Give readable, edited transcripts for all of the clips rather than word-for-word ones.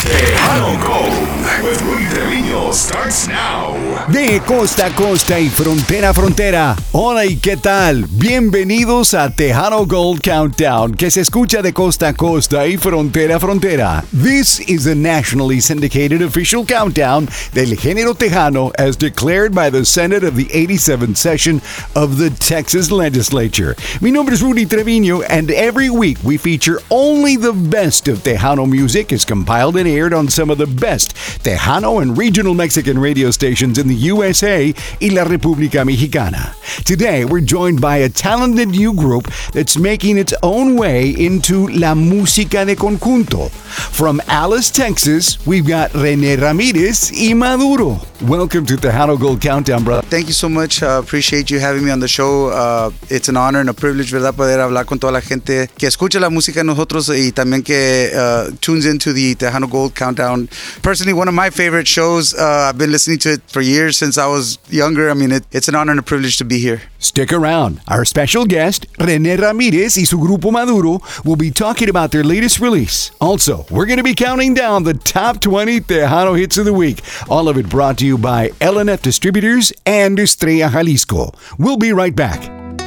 Tejano Gold with Rudy Trevino starts now. De costa a costa y frontera a frontera. Hola y qué tal. Bienvenidos a Tejano Gold Countdown, que se escucha de costa a costa y frontera a frontera. This is a nationally syndicated official countdown del género tejano as declared by the Senate of the 87th session of the Texas Legislature. Mi nombre es Rudy Trevino, and every week we feature only the best of Tejano music as compiled and aired on some of the best Tejano and regional Mexican radio stations in the USA y la República Mexicana. Today, we're joined by a talented new group that's making its own way into la música de conjunto. From Alice, Texas, we've got René Ramirez y Maduro. Welcome to Tejano Gold Countdown, brother. Thank you so much. Appreciate you having me on the show. It's an honor and a privilege, ¿verdad? Poder hablar con toda la gente que escucha la música de nosotros y también que tunes into the Tejano Gold Countdown. Personally, one of my favorite shows. I've been listening to it for years since I was younger. I mean, it's an honor and a privilege to be here. Stick around. Our special guest, René Ramirez y su grupo Maduro, will be talking about their latest release. Also, we're going to be counting down the top 20 Tejano hits of the week. All of it brought to you by LNF Distributors and Estrella Jalisco. We'll be right back.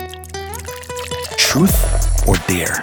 Truth or dare?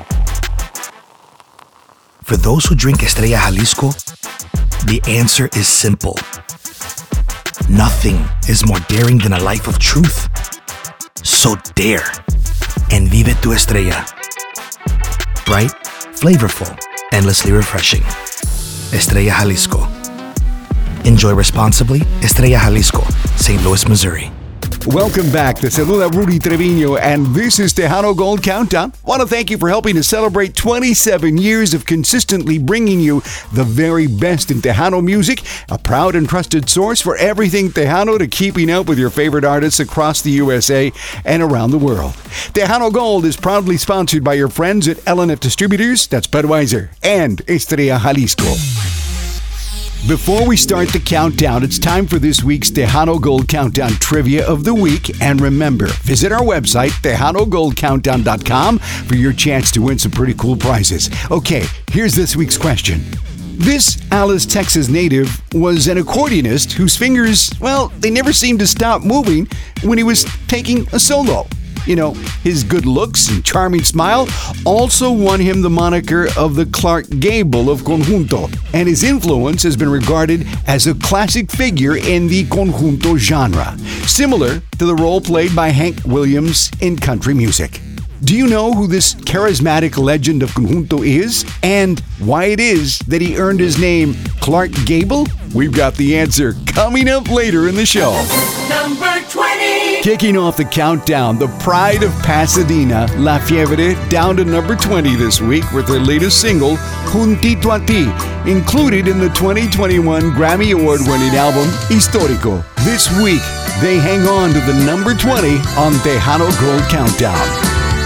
For those who drink Estrella Jalisco, the answer is simple. Nothing is more daring than a life of truth. So dare and vive tu estrella. Bright, flavorful, endlessly refreshing. Estrella Jalisco. Enjoy responsibly. Estrella Jalisco, St. Louis, Missouri. Welcome back. Te saluda Rudy Trevino, and this is Tejano Gold Countdown. I want to thank you for helping to celebrate 27 years of consistently bringing you the very best in Tejano music, a proud and trusted source for everything Tejano to keeping up with your favorite artists across the USA and around the world. Tejano Gold is proudly sponsored by your friends at LNF Distributors, that's Budweiser, and Estrella Jalisco. Before we start the countdown, it's time for this week's Tejano Gold Countdown Trivia of the Week. And remember, visit our website, TejanoGoldCountdown.com, for your chance to win some pretty cool prizes. Okay, here's this week's question. This Alice, Texas native was an accordionist whose fingers, well, they never seemed to stop moving when he was taking a solo. You know, his good looks and charming smile also won him the moniker of the Clark Gable of conjunto, and his influence has been regarded as a classic figure in the conjunto genre, similar to the role played by Hank Williams in country music. Do you know who this charismatic legend of conjunto is, and why it is that he earned his name Clark Gable? We've got the answer coming up later in the show. Number 20. Kicking off the countdown, the pride of Pasadena, La Fiebre, down to number 20 this week with their latest single, Juntito a Ti, included in the 2021 Grammy Award-winning album, Histórico. This week, they hang on to the number 20 on Tejano Gold Countdown.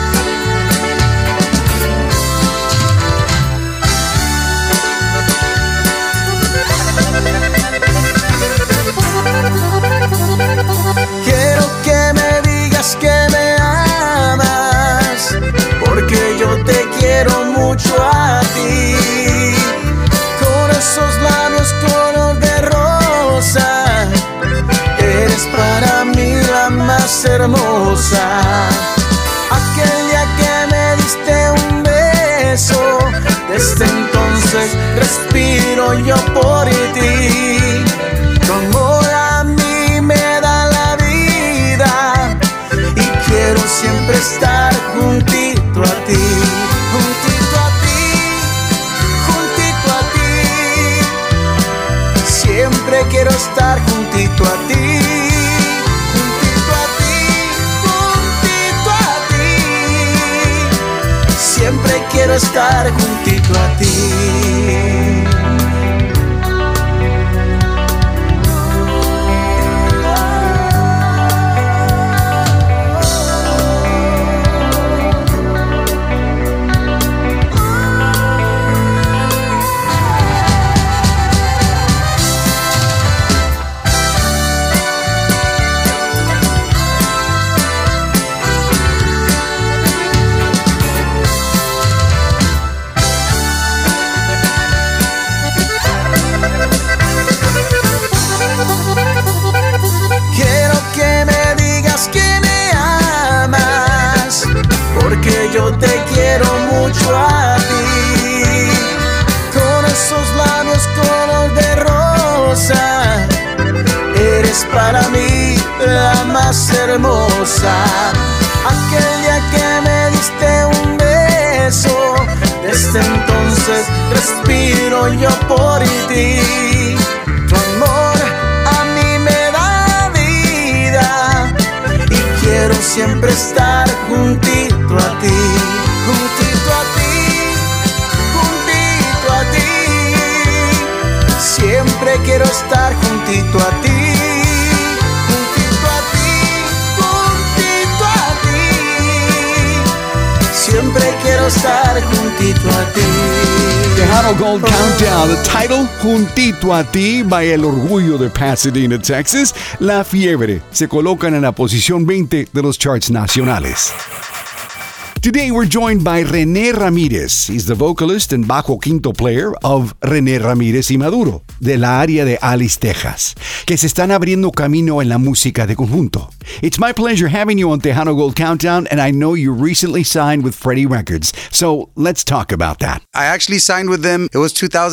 Que me amas, porque yo te quiero mucho a ti, con esos labios color de rosa, eres para mí la más hermosa. Aquel día que me diste un beso, desde entonces respiro yo por ti, como a mí me da la vida. Quiero siempre estar juntito a ti, juntito a ti, juntito a ti. Siempre quiero estar juntito a ti, juntito a ti, juntito a ti. Siempre quiero estar juntito a ti. para mí la más hermosa. Aquel día que me diste un beso, desde entonces respiro yo por ti. Tu amor a mí me da vida y quiero siempre estar juntito a ti, juntito a ti, juntito a ti. Siempre quiero estar juntito a ti. Siempre quiero estar juntito a ti. Tejano Gold Countdown, the title, Juntito a Ti, by El Orgullo de Pasadena, Texas. La Fiebre se colocan en la posición 20 de los charts nacionales. Today we're joined by René Ramírez. He's the vocalist and bajo quinto player of René Ramírez y Maduro, de la área de Alice, Texas, que se están abriendo camino en la música de conjunto. It's my pleasure having you on Tejano Gold Countdown, and I know you recently signed with Freddie Records, so let's talk about that. I actually signed with them. It was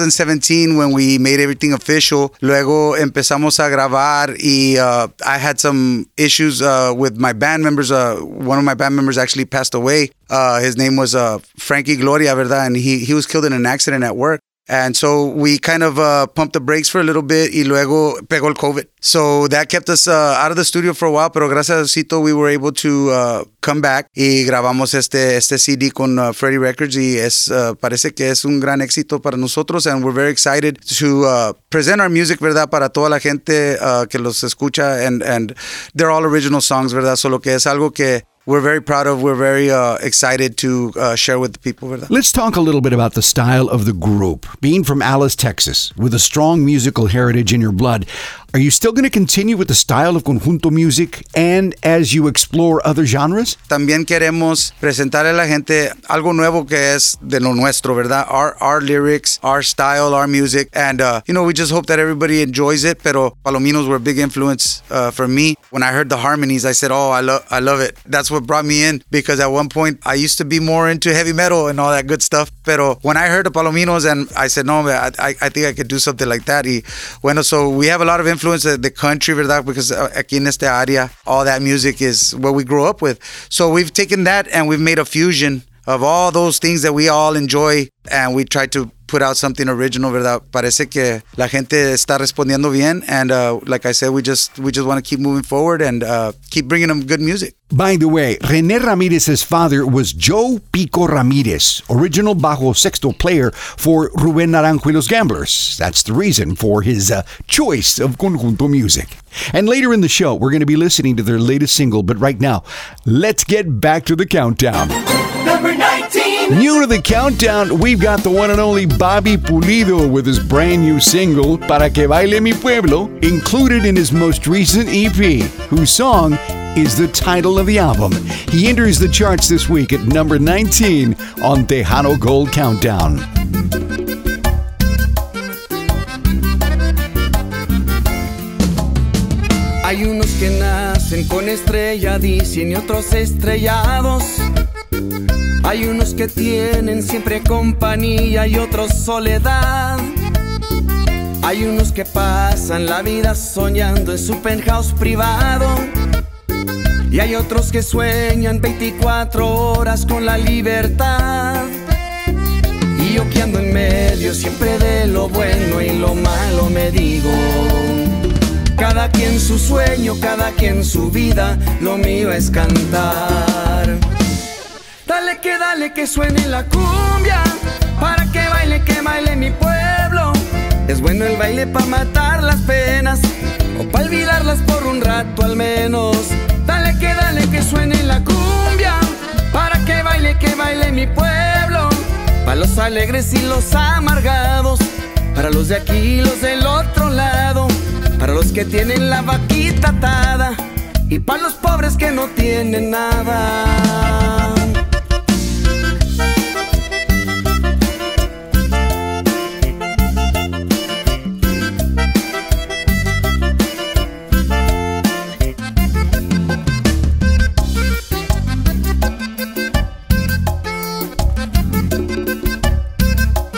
2017 when we made everything official. Luego empezamos a grabar y I had some issues with my band members. One of my band members actually passed away. His name was Frankie Gloria, ¿verdad? And he was killed in an accident at work. And so we kind of pumped the brakes for a little bit y luego pegó el COVID. So that kept us out of the studio for a while, pero gracias a Diosito we were able to come back y grabamos este CD con Freddie Records y parece que es un gran éxito para nosotros, and we're very excited to present our music, ¿verdad? Para toda la gente que los escucha, and they're all original songs, ¿verdad? Solo que es algo que we're very proud of. We're very excited to share with the people, ¿verdad? Let's talk a little bit about the style of the group. Being from Alice, Texas, with a strong musical heritage in your blood, are you still going to continue with the style of conjunto music and as you explore other genres? También queremos presentarle a la gente algo nuevo que es de lo nuestro, ¿verdad? Our lyrics, our style, our music, and we just hope that everybody enjoys it. Pero Palominos were a big influence for me. When I heard the harmonies, I said, "Oh, I love it." That's what brought me in, because at one point I used to be more into heavy metal and all that good stuff. Pero when I heard the Palominos, and I said, "No, I think I could do something like that." Y bueno, so we have a lot of influence the country, ¿verdad? Because aquí en esta área, all that music is what we grew up with. So we've taken that and we've made a fusion of all those things that we all enjoy, and we try to put out something original, ¿verdad? Parece que la gente está respondiendo bien, and like I said, we just want to keep moving forward and keep bringing them good music. By the way, René Ramírez's father was Joe Pico Ramírez, original bajo sexto player for Rubén Naranjo y los Gamblers. That's the reason for his choice of conjunto music. And later in the show, we're going to be listening to their latest single, but right now, let's get back to the countdown. Number 19. New to the countdown, we've got the one and only Bobby Pulido with his brand new single, Para Que Baile Mi Pueblo, included in his most recent EP, whose song is the title of the album. He enters the charts this week at number 19 on Tejano Gold Countdown. Hay unos que nacen con estrella, dicen, y otros estrellados. Hay unos que tienen siempre compañía y otros soledad. Hay unos que pasan la vida soñando en su penthouse privado. Y hay otros que sueñan 24 horas con la libertad. Y yo que ando en medio siempre de lo bueno y lo malo me digo, cada quien su sueño, cada quien su vida, lo mío es cantar. Dale que suene la cumbia, para que baile mi pueblo. Es bueno el baile pa' matar las penas, o pa' olvidarlas por un rato al menos. Dale que suene la cumbia, para que baile mi pueblo. Pa' los alegres y los amargados, para los de aquí y los del otro lado, para los que tienen la vaquita atada y pa' los pobres que no tienen nada.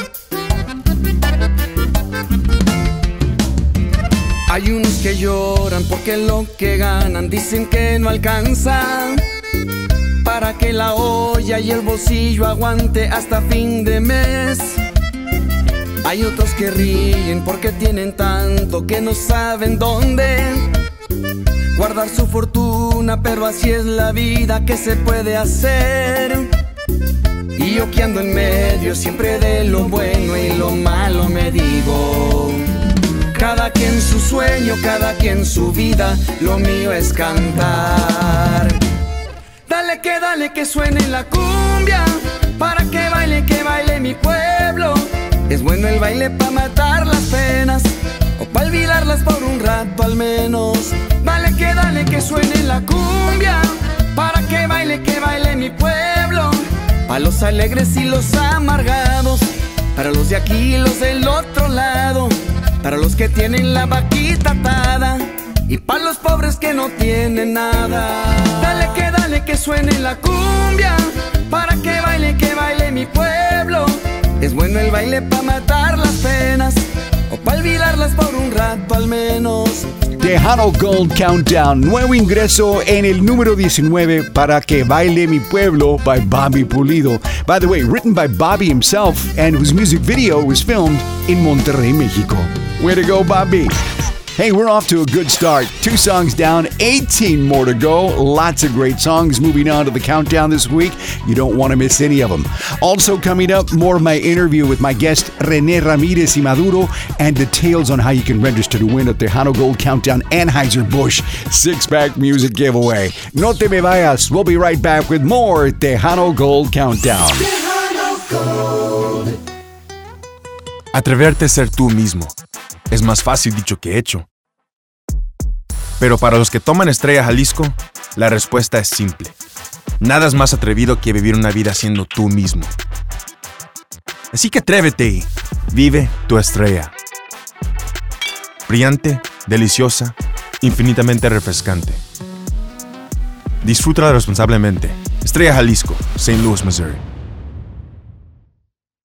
Hay unos que lloran lloran porque lo que ganan dicen que no alcanza para que la olla y el bolsillo aguante hasta fin de mes. Hay otros que ríen porque tienen tanto que no saben dónde guardar su fortuna, pero así es la vida, que se puede hacer. Y yo que ando en medio siempre de lo bueno y lo malo me digo, cada quien su sueño, cada quien su vida, lo mío es cantar. Dale que suene la cumbia, para que baile mi pueblo. Es bueno el baile pa' matar las penas, o pa' olvidarlas por un rato al menos. Dale que suene la cumbia, para que baile mi pueblo. Pa' los alegres y los amargados, para los de aquí y los del otro lado, para los que tienen la vaquita atada y pa' los pobres que no tienen nada. Dale que suene la cumbia, para que baile mi pueblo. Es bueno el baile pa' matar las penas, o pa' olvidarlas por un rato al menos. Tejano Gold Countdown, nuevo ingreso en el número 19, Para que baile mi pueblo, by Bobby Pulido. By the way, written by Bobby himself, and whose music video was filmed in Monterrey, Mexico. Way to go, Bobby. Hey, we're off to a good start. 2 songs down, 18 more to go. Lots of great songs moving on to the countdown this week. You don't want to miss any of them. Also coming up, more of my interview with my guest René Ramírez y Maduro, and details on how you can register to win a Tejano Gold Countdown Anheuser-Busch 6-pack music giveaway. No te me vayas. We'll be right back with more Tejano Gold Countdown. Atreverte a ser tú mismo es más fácil dicho que hecho. Pero para los que toman Estrella Jalisco, la respuesta es simple. Nada es más atrevido que vivir una vida siendo tú mismo. Así que atrévete y vive tu estrella. Brillante, deliciosa, infinitamente refrescante. Disfrútala responsablemente. Estrella Jalisco, St. Louis, Missouri.